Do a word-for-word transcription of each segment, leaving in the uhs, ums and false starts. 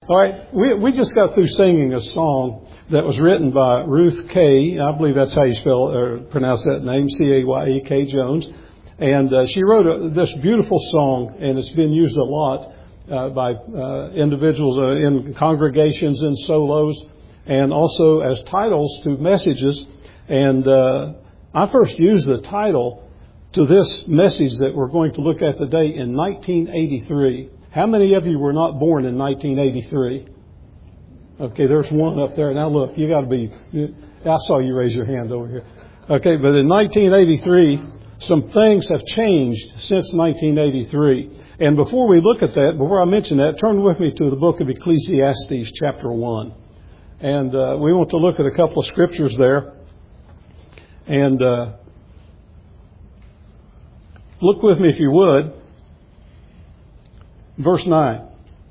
All right, we we just got through singing a song that was written by Ruth Kay. I believe that's how you spell or pronounce that name, C A Y E K Jones. And uh, she wrote a, this beautiful song, and it's been used a lot uh, by uh, individuals uh, in congregations and solos, and also as titles to messages. And uh, I first used the title to this message that we're going to look at today in nineteen eighty-three. How many of you were not born in nineteen eighty-three? Okay, there's one up there. Now look, you got to be, I saw you raise your hand over here. Okay, but in nineteen eighty-three, some things have changed since nineteen eighty-three. And before we look at that, before I mention that, turn with me to the book of Ecclesiastes, chapter one. And uh, we want to look at a couple of scriptures there. And uh, look with me if you would. Verse nine.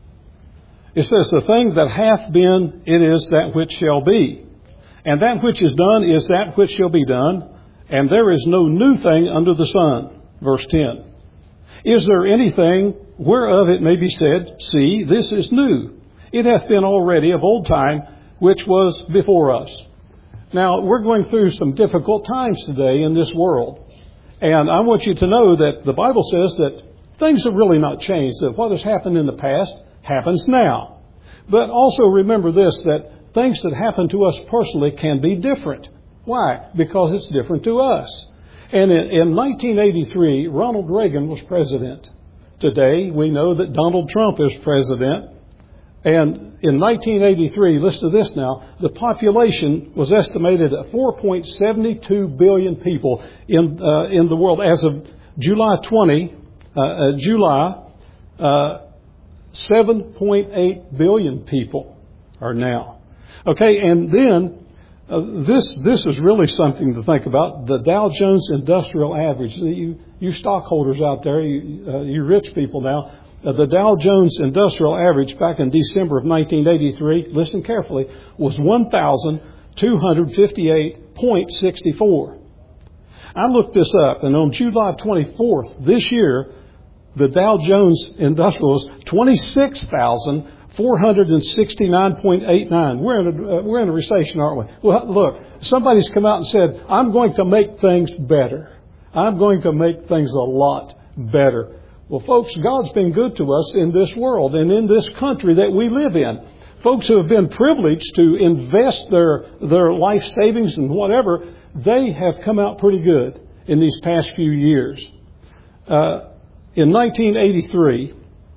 It says, the thing that hath been, it is that which shall be. And that which is done is that which shall be done. And there is no new thing under the sun. Verse ten. Is there anything whereof it may be said, see, this is new. It hath been already of old time, which was before us. Now, we're going through some difficult times today in this world. And I want you to know that the Bible says that things have really not changed, that what has happened in the past happens now. But also remember this, that things that happen to us personally can be different. Why? Because it's different to us. And in, in nineteen eighty-three, Ronald Reagan was president. Today, we know that Donald Trump is president. And in nineteen eighty-three, listen to this now, the population was estimated at four point seven two billion people in uh, in the world as of July twentieth. Uh, uh, July, uh, seven point eight billion people are now. Okay, and then uh, this this is really something to think about. The Dow Jones Industrial Average. You you stockholders out there, you, uh, you rich people now, uh, the Dow Jones Industrial Average back in December of nineteen eighty-three, listen carefully, was one thousand two hundred fifty-eight point six four. I looked this up, and on July twenty-fourth this year, the Dow Jones Industrial was twenty-six thousand four hundred sixty-nine point eight nine. We're in a, uh, we're in a recession, aren't we? Well, look, somebody's come out and said, I'm going to make things better. I'm going to make things a lot better. Well, folks, God's been good to us in this world and in this country that we live in. Folks who have been privileged to invest their, their life savings and whatever, they have come out pretty good in these past few years. Uh, In nineteen eighty-three,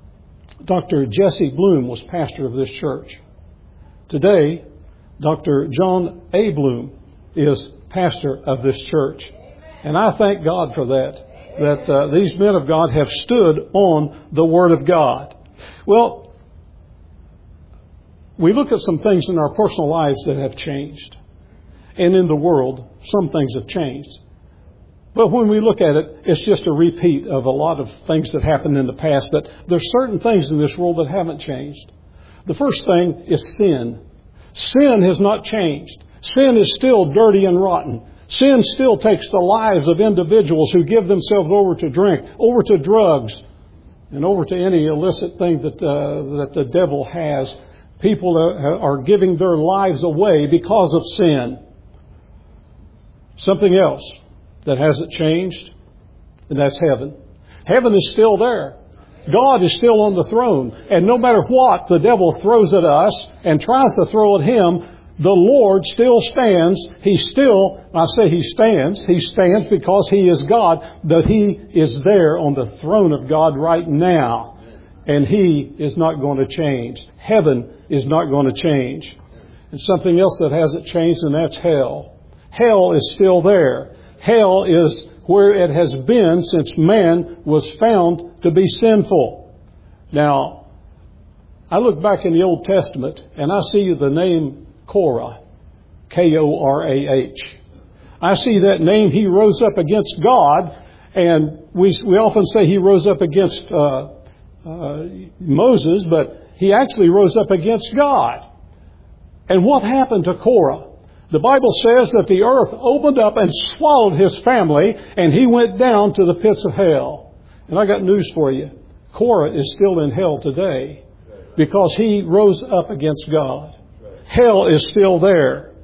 Doctor Jesse Bloom was pastor of this church. Today, Doctor John A. Bloom is pastor of this church. And I thank God for that, that uh, these men of God have stood on the Word of God. Well, we look at some things in our personal lives that have changed. And in the world, some things have changed. But when we look at it, it's just a repeat of a lot of things that happened in the past. But there's certain things in this world that haven't changed. The first thing is sin. Sin has not changed. Sin is still dirty and rotten. Sin still takes the lives of individuals who give themselves over to drink, over to drugs, and over to any illicit thing that uh, that the devil has. People are, are giving their lives away because of sin. Something else that hasn't changed, and that's heaven. Heaven is still there. God is still on the throne. And no matter what the devil throws at us and tries to throw at him, the Lord still stands. He still, I say he stands, he stands because he is God, but he is there on the throne of God right now. And he is not going to change. Heaven is not going to change. And something else that hasn't changed, and that's hell. Hell is still there. Hell is where it has been since man was found to be sinful. Now, I look back in the Old Testament and I see the name Korah, K O R A H. I see that name. He rose up against God, and we we often say he rose up against uh, uh, Moses, but he actually rose up against God. And what happened to Korah? The Bible says that the earth opened up and swallowed his family, and he went down to the pits of hell. And I got news for you. Korah is still in hell today. because he rose up against God. Hell is still there.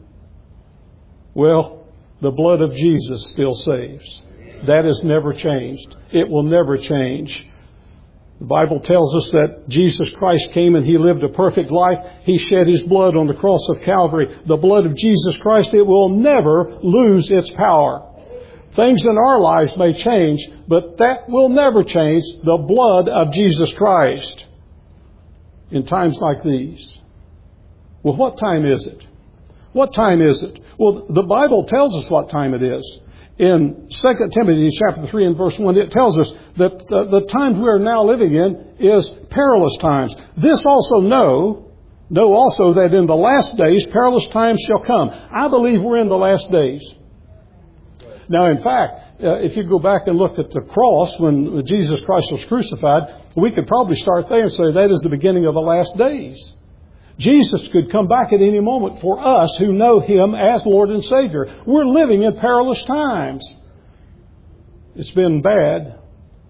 Well, the blood of Jesus still saves. That has never changed. It will never change. The Bible tells us that Jesus Christ came and He lived a perfect life. He shed His blood on the cross of Calvary. The blood of Jesus Christ, it will never lose its power. Things in our lives may change, but that will never change the blood of Jesus Christ in times like these. Well, what time is it? What time is it? Well, the Bible tells us what time it is. In Second Timothy chapter three and verse one, it tells us that the, the times we are now living in is perilous times. This also know, know also that in the last days perilous times shall come. I believe we're in the last days. Now, in fact, uh, if you go back and look at the cross when Jesus Christ was crucified, we could probably start there and say that is the beginning of the last days. Jesus could come back at any moment for us who know Him as Lord and Savior. We're living in perilous times. It's been bad,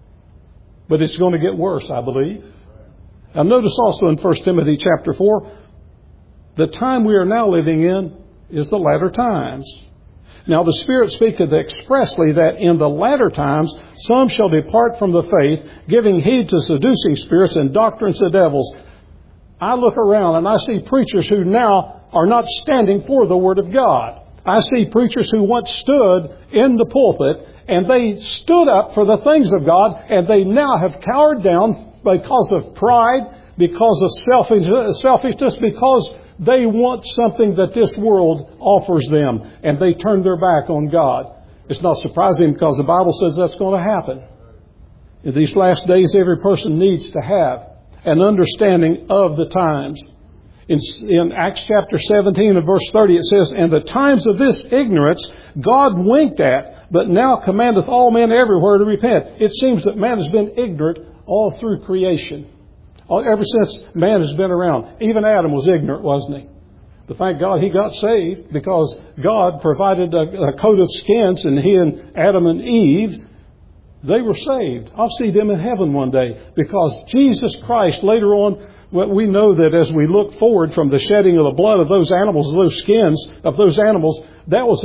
but it's going to get worse, I believe. Now notice also in First Timothy chapter four, the time we are now living in is the latter times. Now the Spirit speaketh expressly that in the latter times some shall depart from the faith, giving heed to seducing spirits and doctrines of devils. I look around and I see preachers who now are not standing for the Word of God. I see preachers who once stood in the pulpit and they stood up for the things of God, and they now have cowered down because of pride, because of selfishness, selfishness, because they want something that this world offers them, and they turn their back on God. It's not surprising because the Bible says that's going to happen. In these last days, every person needs to have an understanding of the times. In, in Acts chapter seventeen and verse thirty, it says, "And the times of this ignorance God winked at, but now commandeth all men everywhere to repent." It seems that man has been ignorant all through creation. All, ever since man has been around. Even Adam was ignorant, wasn't he? But thank God he got saved because God provided a, a coat of skins, and he and Adam and Eve, they were saved. I'll see them in heaven one day because Jesus Christ later on, well, we know that as we look forward from the shedding of the blood of those animals, those skins of those animals, that was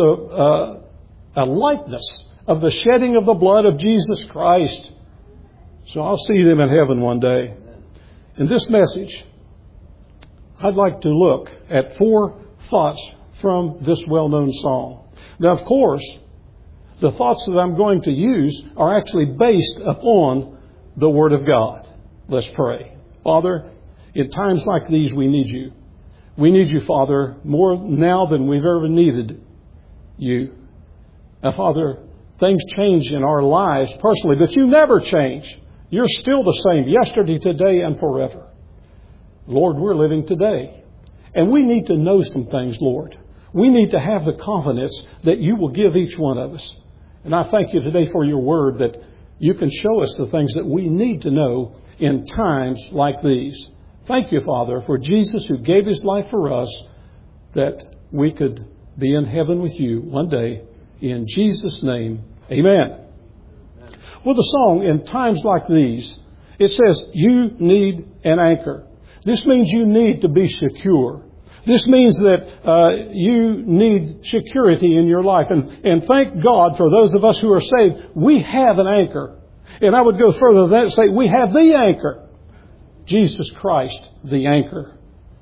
a, a, a likeness of the shedding of the blood of Jesus Christ. So I'll see them in heaven one day. In this message, I'd like to look at four thoughts from this well-known song. Now, of course, the thoughts that I'm going to use are actually based upon the Word of God. Let's pray. Father, in times like these, we need You. We need You, Father, more now than we've ever needed You. Now, Father, things change in our lives personally, but You never change. You're still the same yesterday, today, and forever. Lord, we're living today. And we need to know some things, Lord. We need to have the confidence that You will give each one of us. And I thank You today for Your Word that You can show us the things that we need to know in times like these. Thank You, Father, for Jesus who gave His life for us that we could be in heaven with You one day. In Jesus' name, amen. Well, the song, in times like these, it says, you need an anchor. This means you need to be secure. This means that uh, you need security in your life. And, and thank God for those of us who are saved, we have an anchor. And I would go further than that and say we have the anchor. Jesus Christ, the anchor.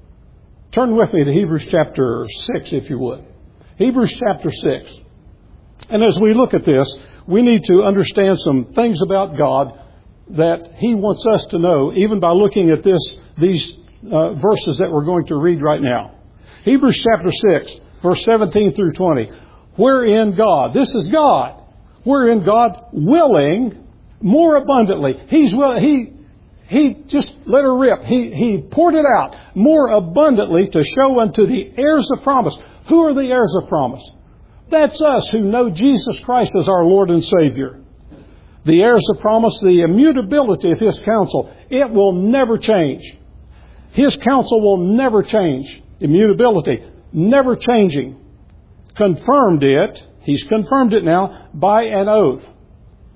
Turn with me to Hebrews chapter six, if you would. Hebrews chapter six. And as we look at this, we need to understand some things about God that He wants us to know, even by looking at this, these uh, verses that we're going to read right now. Hebrews chapter six, verse seventeen through twenty. Wherein God, this is God, wherein God willing more abundantly. He's will, He He just let her rip. He He poured it out more abundantly to show unto the heirs of promise. Who are the heirs of promise? That's us who know Jesus Christ as our Lord and Savior. The heirs of promise, the immutability of His counsel, it will never change. His counsel will never change. Immutability, never changing. Confirmed it, He's confirmed it now by an oath.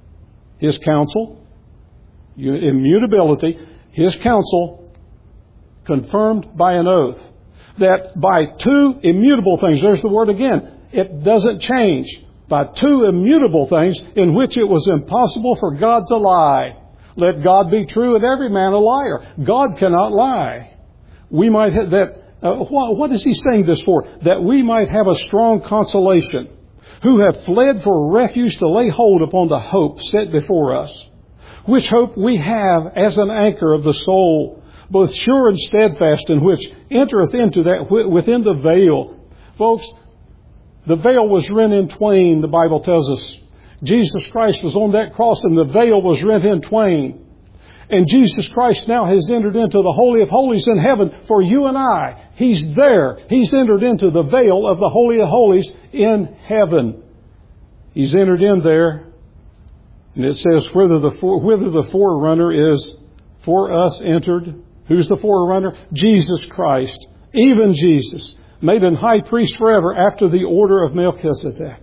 His counsel, immutability, His counsel confirmed by an oath. That by two immutable things, there's the word again, it doesn't change. By two immutable things in which it was impossible for God to lie. Let God be true and every man a liar. God cannot lie. We might have that. Uh, what, what is he saying this for? That we might have a strong consolation, who have fled for refuge to lay hold upon the hope set before us, which hope we have as an anchor of the soul, both sure and steadfast, in which entereth into that within the veil. Folks, the veil was rent in twain, the Bible tells us. Jesus Christ was on that cross and the veil was rent in twain. And Jesus Christ now has entered into the Holy of Holies in heaven for you and I. He's there. He's entered into the veil of the Holy of Holies in heaven. He's entered in there. And it says, whither the, whither the forerunner is for us entered. Who's the forerunner? Jesus Christ. Even Jesus. Made an high priest forever after the order of Melchizedek.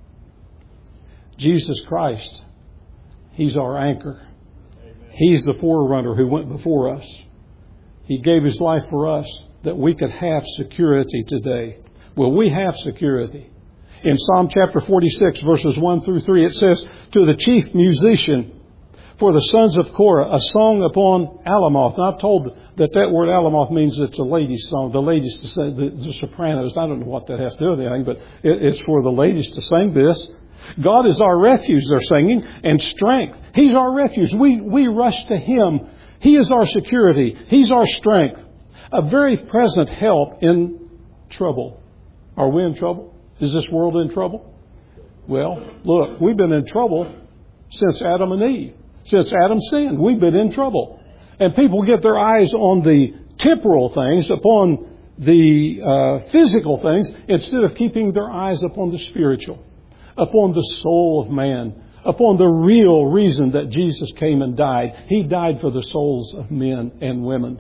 Jesus Christ. He's our anchor. He's the forerunner who went before us. He gave His life for us that we could have security today. Well, we have security. In Psalm chapter forty-six, verses one through three, it says, to the chief musician, for the sons of Korah, a song upon Alamoth. Now, I've told that that word Alamoth means it's a ladies' song. The ladies to sing, the, the sopranos. I don't know what that has to do with anything, but it, it's for the ladies to sing this. God is our refuge, they're singing, and strength. He's our refuge. We, we rush to Him. He is our security. He's our strength. A very present help in trouble. Are we in trouble? Is this world in trouble? Well, look, we've been in trouble since Adam and Eve. Since Adam sinned, we've been in trouble. And people get their eyes on the temporal things, upon the uh, physical things, instead of keeping their eyes upon the spiritual, upon the soul of man, upon the real reason that Jesus came and died. He died for the souls of men and women.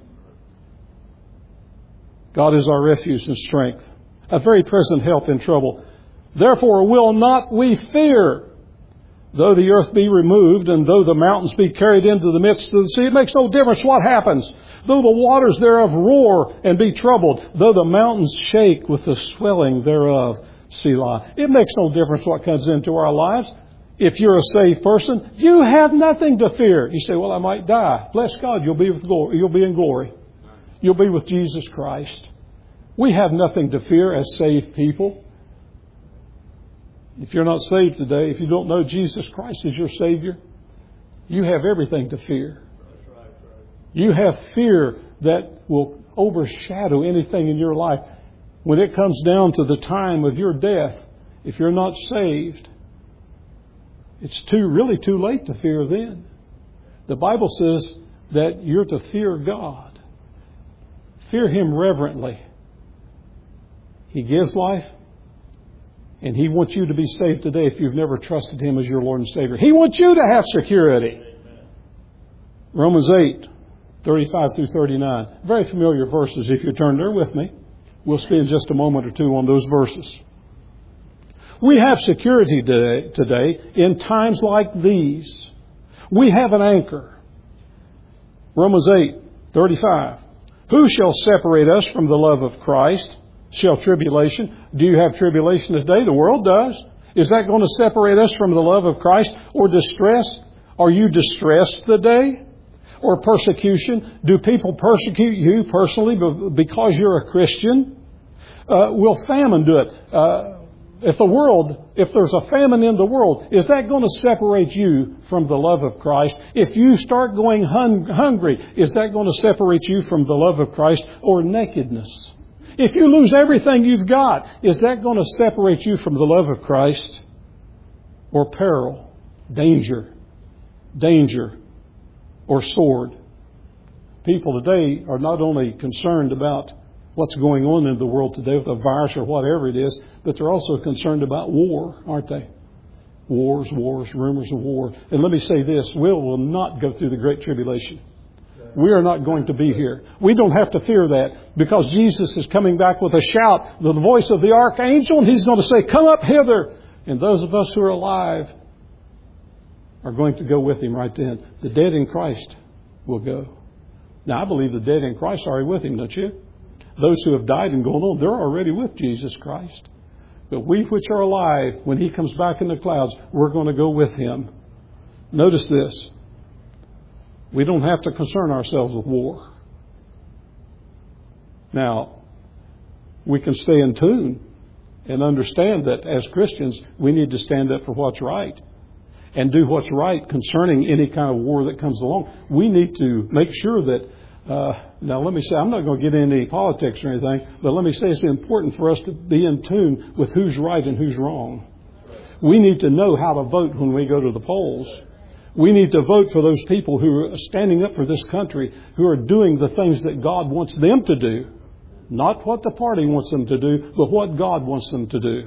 God is our refuge and strength, a very present help in trouble. Therefore will not we fear, though the earth be removed, and though the mountains be carried into the midst of the sea. It makes no difference what happens. Though the waters thereof roar and be troubled, though the mountains shake with the swelling thereof. Selah. It makes no difference what comes into our lives. If you're a saved person, you have nothing to fear. You say, well, I might die. Bless God, you'll be with glory. You'll be in glory. You'll be with Jesus Christ. We have nothing to fear as saved people. If you're not saved today, if you don't know Jesus Christ as your Savior, you have everything to fear. You have fear that will overshadow anything in your life. When it comes down to the time of your death, if you're not saved, it's too really too late to fear then. The Bible says that you're to fear God. Fear Him reverently. He gives life, and He wants you to be saved today if you've never trusted Him as your Lord and Savior. He wants you to have security. Romans eight, thirty-five through thirty-nine. Very familiar verses if you turn there with me. We'll spend just a moment or two on those verses. We have security today, today in times like these. We have an anchor. Romans eight, thirty-five. Who shall separate us from the love of Christ? Shall tribulation? Do you have tribulation today? The world does. Is that going to separate us from the love of Christ? Or distress? Are you distressed today? Or persecution? Do people persecute you personally because you're a Christian? Uh, will famine do it? Uh, if the world, if there's a famine in the world, is that going to separate you from the love of Christ? If you start going hung, hungry, is that going to separate you from the love of Christ? Or nakedness? If you lose everything you've got, is that going to separate you from the love of Christ? Or peril, danger, danger, or sword? People today are not only concerned about what's going on in the world today with a virus or whatever it is, but they're also concerned about war, aren't they? Wars, wars, rumors of war. And let me say this, we will not go through the Great Tribulation. We are not going to be here. We don't have to fear that because Jesus is coming back with a shout, the voice of the archangel, and He's going to say, come up hither. And those of us who are alive are going to go with Him right then. The dead in Christ will go. Now, I believe the dead in Christ are already with Him, don't you? Those who have died and gone on, they're already with Jesus Christ. But we which are alive, when He comes back in the clouds, we're going to go with Him. Notice this. We don't have to concern ourselves with war. Now, we can stay in tune and understand that as Christians, we need to stand up for what's right and do what's right concerning any kind of war that comes along. We need to make sure that, uh, now let me say, I'm not going to get into any politics or anything, but let me say it's important for us to be in tune with who's right and who's wrong. We need to know how to vote when we go to the polls. We need to vote for those people who are standing up for this country, who are doing the things that God wants them to do. Not what the party wants them to do, but what God wants them to do.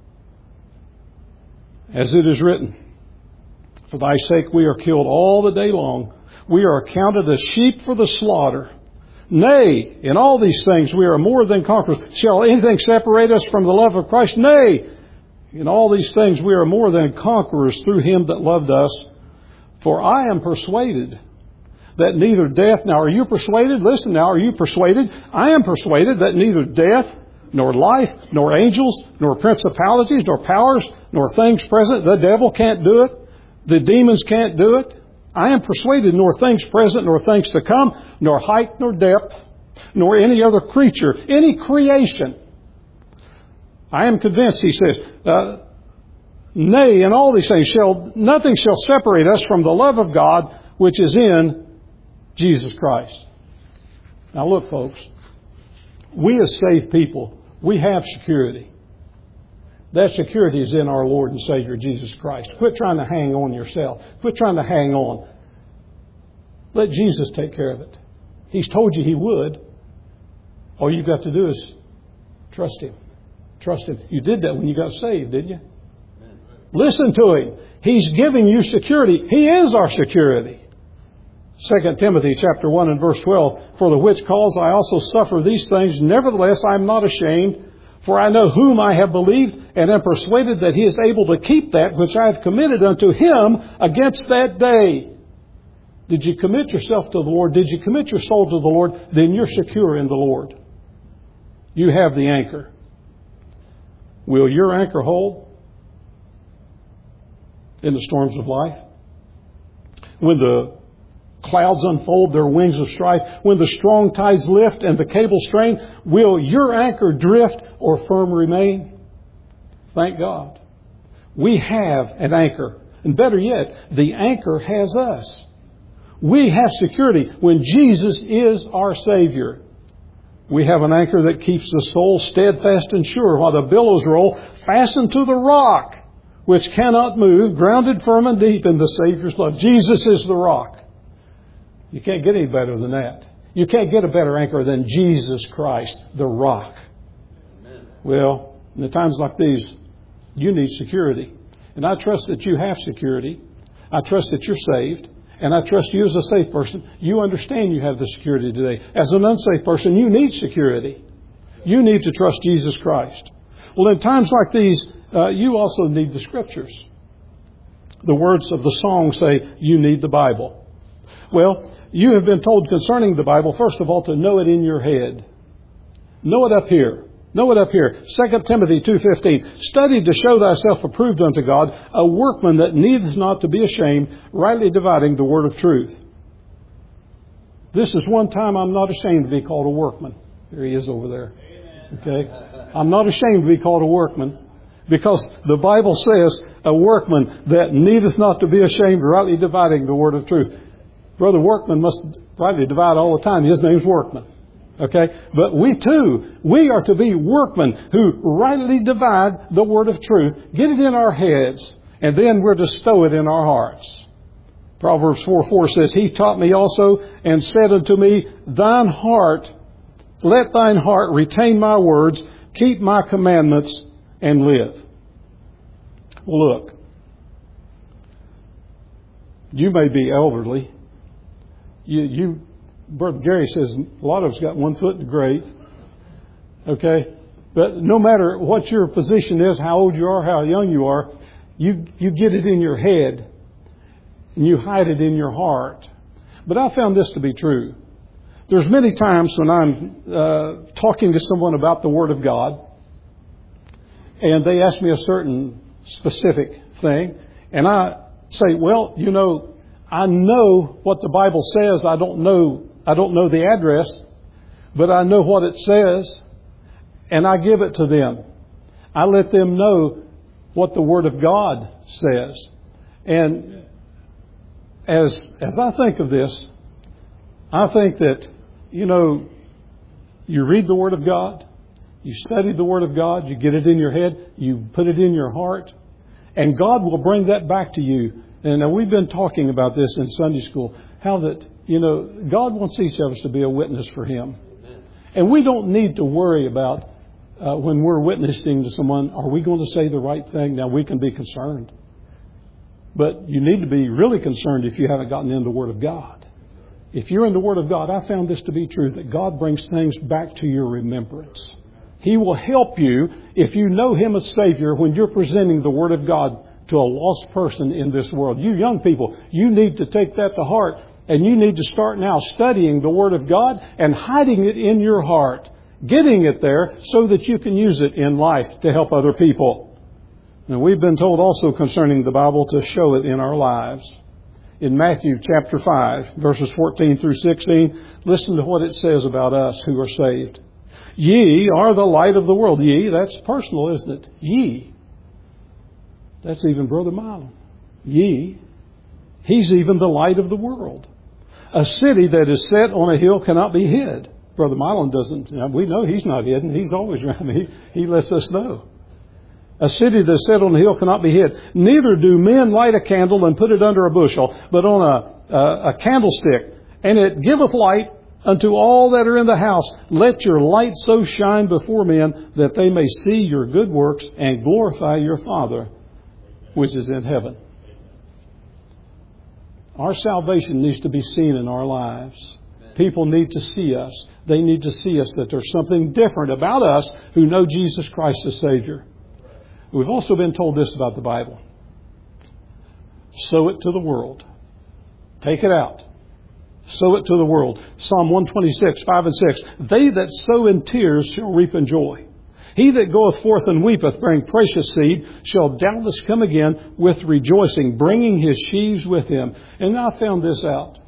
As it is written, for thy sake we are killed all the day long. We are accounted as sheep for the slaughter. Nay, in all these things we are more than conquerors. Shall anything separate us from the love of Christ? Nay, in all these things we are more than conquerors through Him that loved us. For I am persuaded that neither death... Now, are you persuaded? Listen now, are you persuaded? I am persuaded that neither death, nor life, nor angels, nor principalities, nor powers, nor things present. The devil can't do it. The demons can't do it. I am persuaded nor things present, nor things to come, nor height, nor depth, nor any other creature, any creation. I am convinced, he says, uh, nay, in all these things, shall nothing shall separate us from the love of God, which is in Jesus Christ. Now look, folks, we as saved people, we have security. That security is in our Lord and Savior, Jesus Christ. Quit trying to hang on yourself. Quit trying to hang on. Let Jesus take care of it. He's told you He would. All you've got to do is trust Him. Trust Him. You did that when you got saved, didn't you? Amen. Listen to Him. He's giving you security. He is our security. Second Timothy chapter one and verse twelve, for the which cause I also suffer these things. Nevertheless, I am not ashamed, for I know whom I have believed, and am persuaded that He is able to keep that which I have committed unto Him against that day. Did you commit yourself to the Lord? Did you commit your soul to the Lord? Then you're secure in the Lord. You have the anchor. Will your anchor hold in the storms of life? When the clouds unfold their wings of strife, when the strong tides lift and the cable strain, will your anchor drift or firm remain? Thank God. We have an anchor. And better yet, the anchor has us. We have security when Jesus is our Savior. We have an anchor that keeps the soul steadfast and sure while the billows roll, fastened to the rock, which cannot move, grounded firm and deep in the Savior's love. Jesus is the rock. You can't get any better than that. You can't get a better anchor than Jesus Christ, the rock. Amen. Well, in the times like these, you need security. And I trust that you have security. I trust that you're saved. And I trust you as a safe person. You understand you have the security today. As an unsafe person, you need security. You need to trust Jesus Christ. Well, in times like these, uh, you also need the Scriptures. The words of the song say, you need the Bible. Well, you have been told concerning the Bible, first of all, to know it in your head. Know it up here. Know it up here. Second Timothy two fifteen. Study to show thyself approved unto God, a workman that needeth not to be ashamed, rightly dividing the word of truth. This is one time I'm not ashamed to be called a workman. There he is over there. Okay? I'm not ashamed to be called a workman, because the Bible says a workman that needeth not to be ashamed, rightly dividing the word of truth. Brother Workman must rightly divide all the time. His name's Workman. Okay? But we too, we are to be workmen who rightly divide the word of truth, get it in our heads, and then we're to stow it in our hearts. Proverbs four four says, He taught me also and said unto me, Thine heart, let thine heart retain my words, keep my commandments, and live. Well, look, you may be elderly. You, you, Brother Gary says a lot of us got one foot in the grave. Okay? But no matter what your position is, how old you are, how young you are, you, you get it in your head and you hide it in your heart. But I found this to be true. There's many times when I'm uh, talking to someone about the Word of God, and they ask me a certain specific thing, and I say, well, you know, I know what the Bible says. I don't know, I don't know the address, but I know what it says, and I give it to them. I let them know what the Word of God says. And as as I think of this, I think that, you know, you read the Word of God, you study the Word of God, you get it in your head, you put it in your heart, and God will bring that back to you. And uh, we've been talking about this in Sunday school, how that, you know, God wants each of us to be a witness for Him. Amen. And we don't need to worry about uh, when we're witnessing to someone, are we going to say the right thing? Now, we can be concerned. But you need to be really concerned if you haven't gotten in the Word of God. If you're in the Word of God, I found this to be true, that God brings things back to your remembrance. He will help you if you know Him as Savior when you're presenting the Word of God to a lost person in this world. You young people, you need to take that to heart, and you need to start now studying the Word of God and hiding it in your heart, getting it there so that you can use it in life to help other people. Now, we've been told also concerning the Bible to show it in our lives. In Matthew chapter five, verses fourteen through sixteen, listen to what it says about us who are saved. Ye are the light of the world. Ye, that's personal, isn't it? Ye. That's even Brother Milo. Ye. He's even the light of the world. A city that is set on a hill cannot be hid. Brother Milo doesn't, we know he's not hidden. He's always around. He, he lets us know. A city that's set on a hill cannot be hid. Neither do men light a candle and put it under a bushel, but on a, a, a candlestick, and it giveth light unto all that are in the house. Let your light so shine before men that they may see your good works and glorify your Father which is in heaven. Our salvation needs to be seen in our lives. People need to see us. They need to see us that there's something different about us who know Jesus Christ as Savior. We've also been told this about the Bible. Sow it to the world. Take it out. Sow it to the world. Psalm one twenty-six, five and six. They that sow in tears shall reap in joy. He that goeth forth and weepeth, bearing precious seed, shall doubtless come again with rejoicing, bringing his sheaves with him. And I found this out.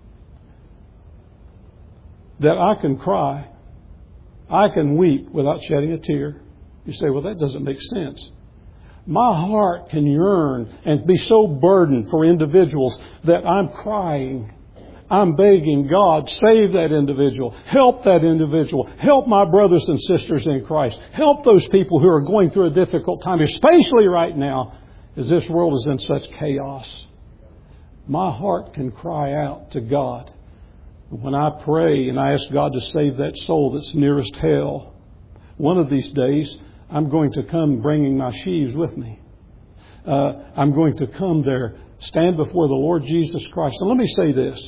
That I can cry. I can weep without shedding a tear. You say, well, that doesn't make sense. My heart can yearn and be so burdened for individuals that I'm crying. I'm begging God, save that individual. Help that individual. Help my brothers and sisters in Christ. Help those people who are going through a difficult time, especially right now as this world is in such chaos. My heart can cry out to God. When I pray and I ask God to save that soul that's nearest hell, one of these days, I'm going to come bringing my sheaves with me. Uh, I'm going to come there, stand before the Lord Jesus Christ. And let me say this.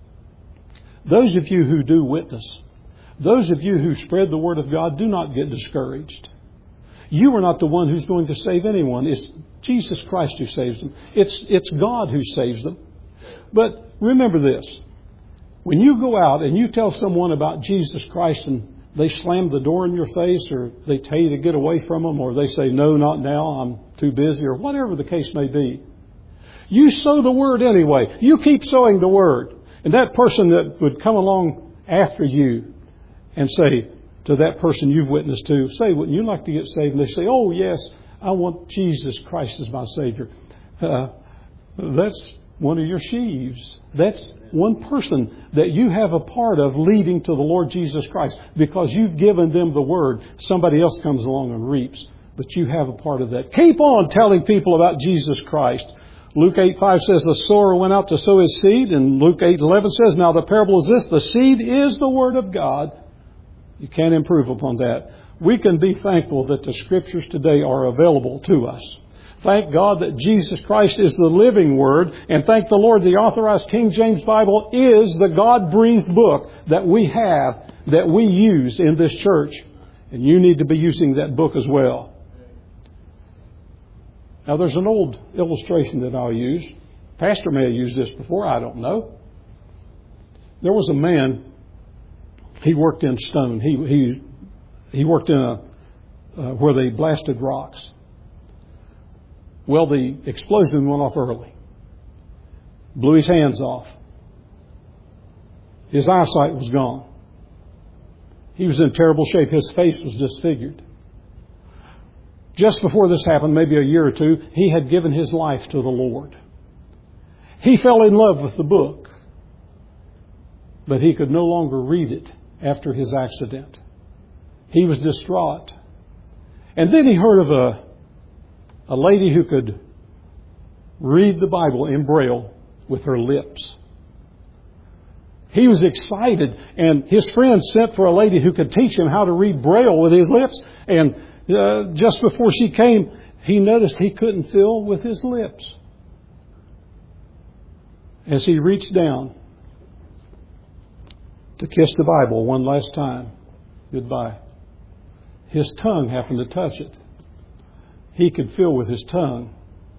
Those of you who do witness, those of you who spread the Word of God, do not get discouraged. You are not the one who's going to save anyone. It's Jesus Christ who saves them. It's, it's God who saves them. But remember this. When you go out and you tell someone about Jesus Christ and they slam the door in your face, or they tell you to get away from them, or they say, no, not now, I'm too busy, or whatever the case may be. You sow the Word anyway. You keep sowing the Word. And that person that would come along after you and say to that person you've witnessed to, say, wouldn't you like to get saved? And they say, oh, yes, I want Jesus Christ as my Savior. Uh, that's one of your sheaves. That's one person that you have a part of leading to the Lord Jesus Christ, because you've given them the Word. Somebody else comes along and reaps, but you have a part of that. Keep on telling people about Jesus Christ. Luke eight five says the sower went out to sow his seed, and Luke eight eleven says, now the parable is this, the seed is the Word of God. You can't improve upon that. We can be thankful that the Scriptures today are available to us. Thank God that Jesus Christ is the living Word, and thank the Lord the authorized King James Bible is the God-breathed book that we have, that we use in this church. And you need to be using that book as well. Now, there's an old illustration that I'll use. Pastor may have used this before, I don't know. There was a man He worked in stone. He he he worked in a uh, where they blasted rocks. Well, the explosion went off early. Blew his hands off. His eyesight was gone. He was in terrible shape. His face was disfigured. Just before this happened, maybe a year or two, he had given his life to the Lord. He fell in love with the book, but he could no longer read it after his accident. He was distraught. And then he heard of a, a lady who could read the Bible in Braille with her lips. He was excited, and his friend sent for a lady who could teach him how to read Braille with his lips. And uh, just before she came, he noticed he couldn't fill with his lips. As he reached down to kiss the Bible one last time goodbye, his tongue happened to touch it. He could fill with his tongue.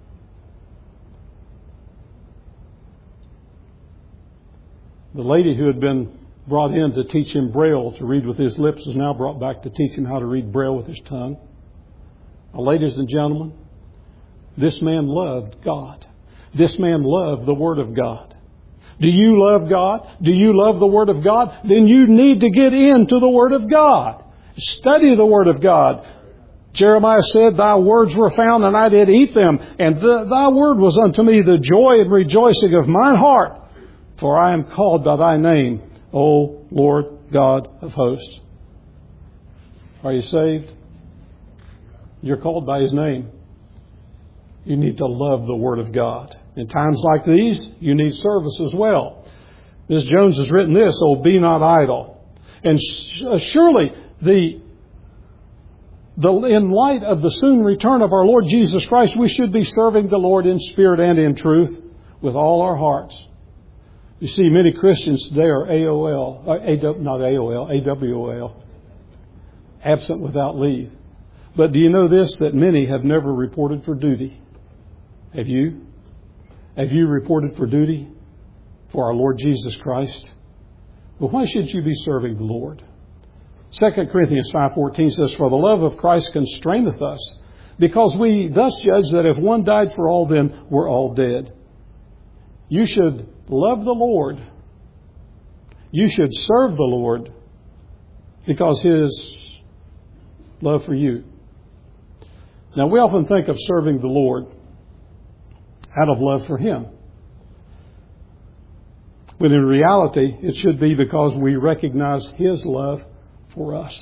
The lady who had been brought in to teach him Braille to read with his lips is now brought back to teach him how to read Braille with his tongue. Now, ladies and gentlemen, this man loved God. This man loved the Word of God. Do you love God? Do you love the Word of God? Then you need to get into the Word of God. Study the Word of God. Jeremiah said, Thy words were found, and I did eat them. And the, Thy word was unto me the joy and rejoicing of mine heart. For I am called by Thy name, O Lord God of hosts. Are you saved? You're called by His name. You need to love the Word of God. In times like these, you need service as well. Miz Jones has written this, Oh, be not idle. And surely the, the in light of the soon return of our Lord Jesus Christ, we should be serving the Lord in spirit and in truth with all our hearts. You see, many Christians today are A O L, uh, A, not A O L, A W O L, absent without leave. But do you know this, that many have never reported for duty? Have you? Have you reported for duty for our Lord Jesus Christ? Well, why should you be serving the Lord? Second Corinthians five fourteen says, For the love of Christ constraineth us, because we thus judge that if one died for all, then we're all dead. You should love the Lord. You should serve the Lord because His love for you. Now, we often think of serving the Lord out of love for Him. But in reality, it should be because we recognize His love for us.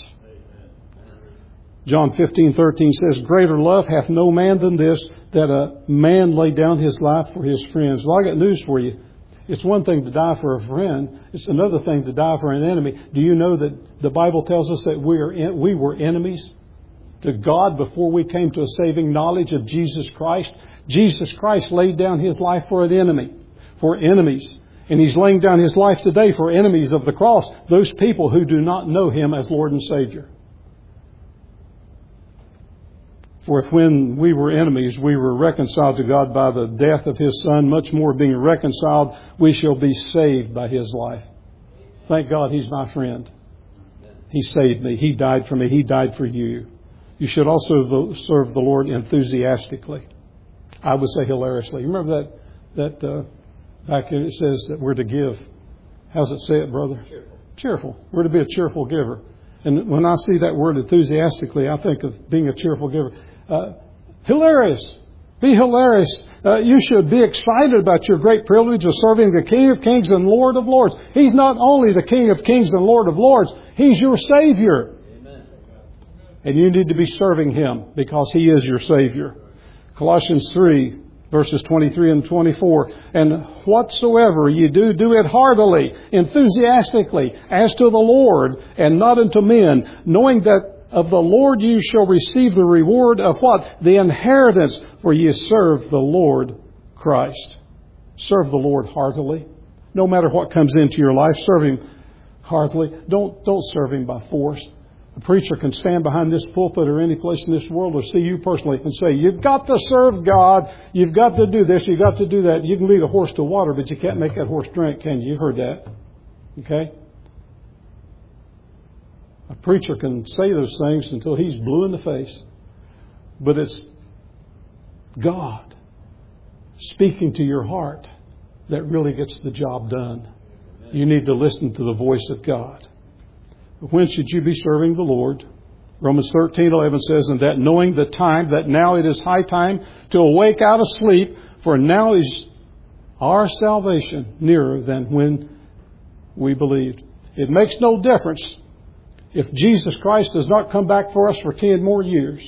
John fifteen thirteen says, Greater love hath no man than this, that a man lay down his life for his friends. Well, I got news for you. It's one thing to die for a friend. It's another thing to die for an enemy. Do you know that the Bible tells us that we are in, we were enemies to God before we came to a saving knowledge of Jesus Christ? Jesus Christ laid down His life for an enemy, for enemies. And He's laying down His life today for enemies of the cross, those people who do not know Him as Lord and Savior. For if when we were enemies, we were reconciled to God by the death of His Son, much more being reconciled, we shall be saved by His life. Thank God He's my friend. He saved me. He died for me. He died for you. You should also serve the Lord enthusiastically. I would say hilariously. You remember that, that uh, back here it says that we're to give. How's it say it, brother? Cheerful. Cheerful. We're to be a cheerful giver. And when I see that word enthusiastically, I think of being a cheerful giver. Uh, hilarious. Be hilarious. Uh, you should be excited about your great privilege of serving the King of Kings and Lord of Lords. He's not only the King of Kings and Lord of Lords, He's your Savior. Amen. And you need to be serving Him because He is your Savior. Colossians three, verses twenty-three and twenty-four. And whatsoever ye do, do it heartily, enthusiastically, as to the Lord, and not unto men, knowing that of the Lord you shall receive the reward of what? The inheritance, for ye serve the Lord Christ. Serve the Lord heartily. No matter what comes into your life, serve Him heartily. Don't, don't serve Him by force. A preacher can stand behind this pulpit or any place in this world or see you personally and say, you've got to serve God. You've got to do this. You've got to do that. You can lead a horse to water, but you can't make that horse drink, can you? You've heard that. Okay? A preacher can say those things until he's blue in the face. But it's God speaking to your heart that really gets the job done. You need to listen to the voice of God. When should you be serving the Lord? Romans thirteen eleven says, and that knowing the time, that now it is high time to awake out of sleep, for now is our salvation nearer than when we believed. It makes no difference if Jesus Christ does not come back for us for ten more years.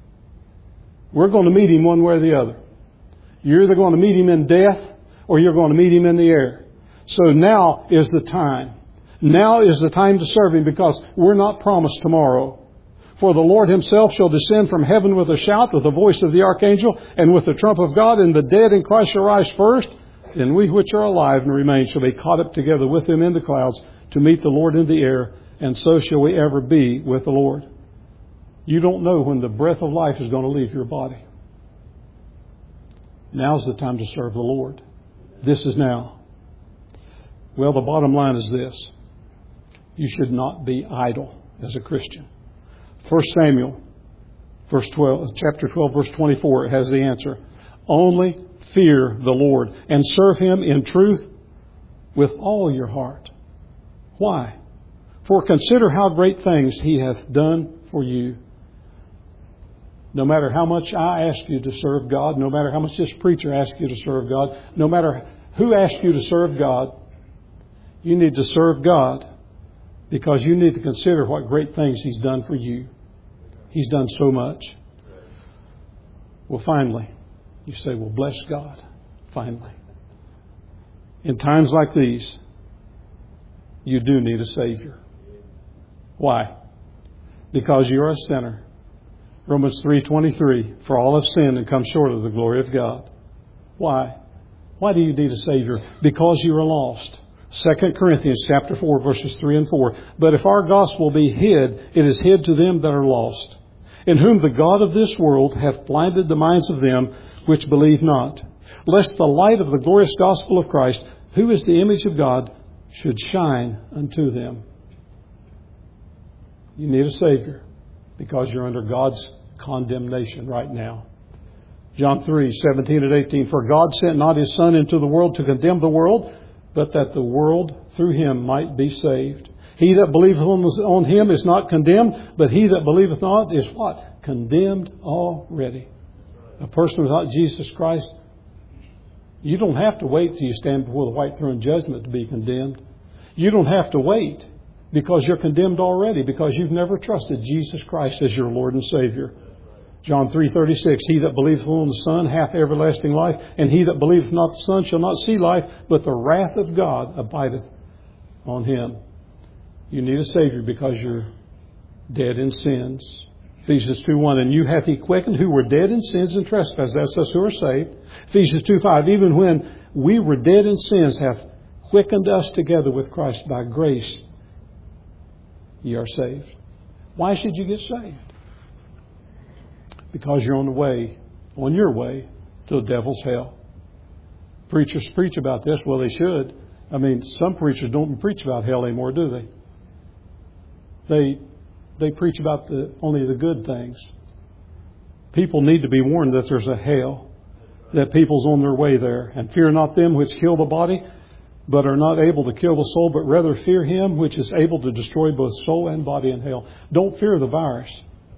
We're going to meet Him one way or the other. You're either going to meet Him in death or you're going to meet Him in the air. So now is the time. Now is the time to serve Him, because we're not promised tomorrow. For the Lord Himself shall descend from heaven with a shout, with the voice of the archangel, and with the trump of God, and the dead in Christ shall rise first. And we which are alive and remain shall be caught up together with Him in the clouds to meet the Lord in the air, and so shall we ever be with the Lord. You don't know when the breath of life is going to leave your body. Now's the time to serve the Lord. This is now. Well, the bottom line is this. You should not be idle as a Christian. First Samuel, verse twelve, chapter twelve, verse twenty-four has the answer. Only fear the Lord and serve Him in truth with all your heart. Why? For consider how great things He hath done for you. No matter how much I ask you to serve God, no matter how much this preacher asks you to serve God, no matter who asks you to serve God, you need to serve God because you need to consider what great things He's done for you. He's done so much. Well, finally, you say, well, bless God. Finally. In times like these, you do need a Savior. Why? Because you're a sinner. Romans three twenty-three, for all have sinned and come short of the glory of God. Why? Why do you need a Savior? Because you are lost. Second Corinthians chapter four, verses three and four. But if our gospel be hid, it is hid to them that are lost, in whom the God of this world hath blinded the minds of them which believe not, lest the light of the glorious gospel of Christ, who is the image of God, should shine unto them. You need a Savior because you're under God's condemnation right now. John three seventeen and eighteen, for God sent not His Son into the world to condemn the world, but that the world through Him might be saved. He that believeth on Him is not condemned, but he that believeth not is what? Condemned already. A person without Jesus Christ, you don't have to wait till you stand before the white throne judgment to be condemned. You don't have to wait because you're condemned already, because you've never trusted Jesus Christ as your Lord and Savior. John three thirty-six, he that believeth on the Son hath everlasting life, and he that believeth not the Son shall not see life, but the wrath of God abideth on him. You need a Savior because you're dead in sins. Ephesians two one, and you hath He quickened who were dead in sins and trespasses. That's us who are saved. Ephesians two five, even when we were dead in sins, hath quickened us together with Christ. By grace ye are saved. Why should you get saved? Because you're on the way, on your way to the devil's hell. Preachers preach about this. Well, they should. I mean, some preachers don't preach about hell anymore, do they? They they preach about the only the good things. People need to be warned that there's a hell, that people's on their way there. And fear not them which kill the body, but are not able to kill the soul, but rather fear Him which is able to destroy both soul and body in hell. Don't fear the virus.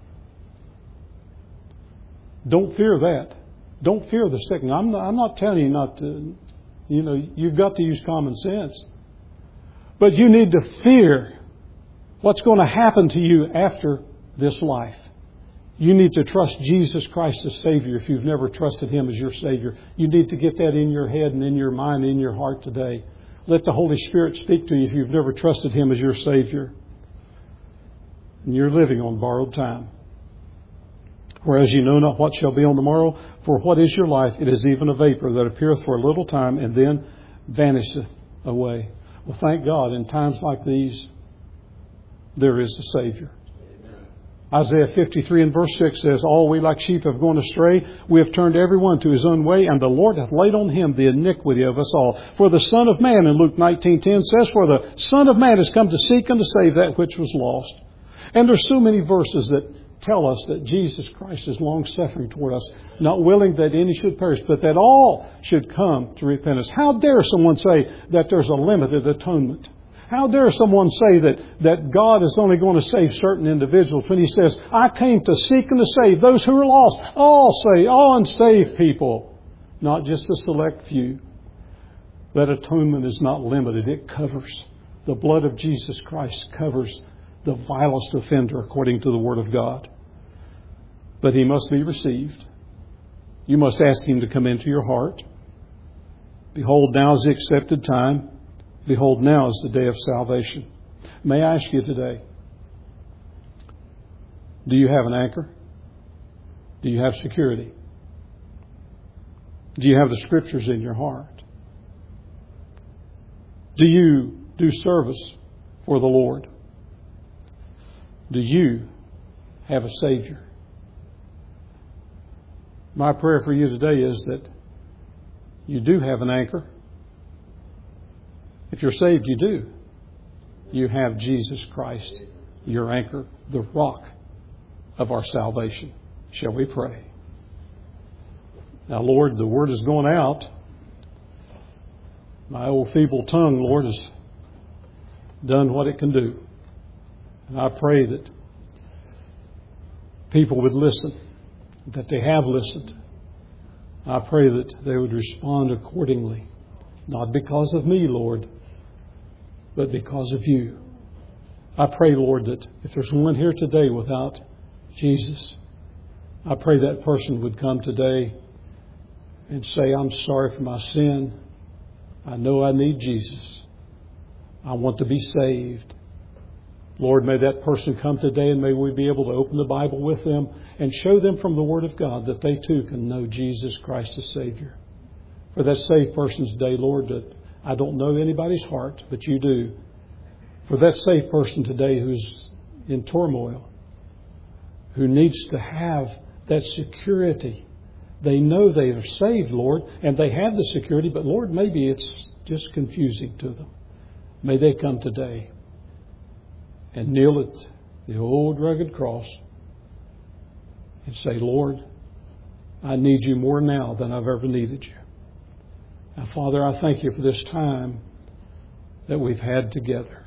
Don't fear that. Don't fear the sickness. I'm not, I'm not telling you not to, you know, you've got to use common sense. But you need to fear what's going to happen to you after this life. You need to trust Jesus Christ as Savior if you've never trusted Him as your Savior. You need to get that in your head and in your mind and in your heart today. Let the Holy Spirit speak to you if you've never trusted Him as your Savior. And you're living on borrowed time. Whereas you know not what shall be on the morrow, for what is your life? It is even a vapor that appeareth for a little time and then vanisheth away. Well, thank God, in times like these, there is a Savior. Isaiah fifty-three and verse six says, all we like sheep have gone astray. We have turned every one to his own way, and the Lord hath laid on Him the iniquity of us all. For the Son of Man, in Luke nineteen ten says, for the Son of Man is come to seek and to save that which was lost. And there's so many verses that tell us that Jesus Christ is long-suffering toward us, not willing that any should perish, but that all should come to repentance. How dare someone say that there's a limited atonement? How dare someone say that, that God is only going to save certain individuals when He says, I came to seek and to save those who are lost. All saved, all unsaved people, not just a select few. That atonement is not limited. It covers. The blood of Jesus Christ covers the vilest offender according to the Word of God. But He must be received. You must ask Him to come into your heart. Behold, now is the accepted time. Behold, now is the day of salvation. May I ask you today, do you have an anchor? Do you have security? Do you have the Scriptures in your heart? Do you do service for the Lord? Do you have a Savior? My prayer for you today is that you do have an anchor. If you're saved, you do. You have Jesus Christ, your anchor, the rock of our salvation. Shall we pray? Now, Lord, the word is going out. My old feeble tongue, Lord, has done what it can do. And I pray that people would listen, that they have listened. I pray that they would respond accordingly, not because of me, Lord, but because of you. I pray, Lord, that if there's one here today without Jesus, I pray that person would come today and say, I'm sorry for my sin. I know I need Jesus. I want to be saved. Lord, may that person come today, and may we be able to open the Bible with them and show them from the Word of God that they too can know Jesus Christ as Savior. For that saved person today, Lord, that I don't know anybody's heart, but you do. For that saved person today who's in turmoil, who needs to have that security. They know they are saved, Lord, and they have the security, but Lord, maybe it's just confusing to them. May they come today and kneel at the old rugged cross and say, Lord, I need you more now than I've ever needed you. Now, Father, I thank you for this time that we've had together.